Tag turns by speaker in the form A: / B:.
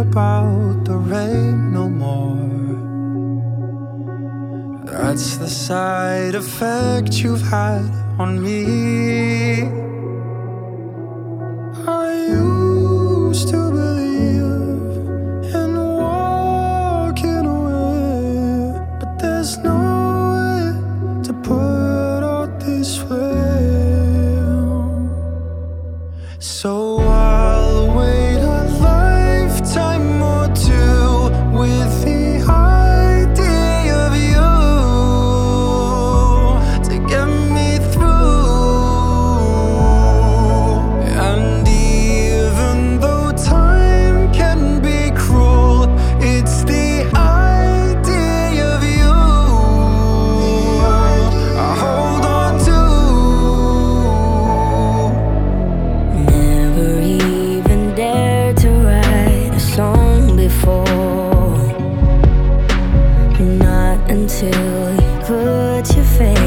A: about the rain no more. That's the side effect you've had on me. I used to believe in walking away, but there's no way to put out this flame. So I'll wait a lifetime or two with the idea of you to get me through. And even though time can be cruel, it's the idea of you I hold on to.
B: Never even dared to write a song before. Not until you put your face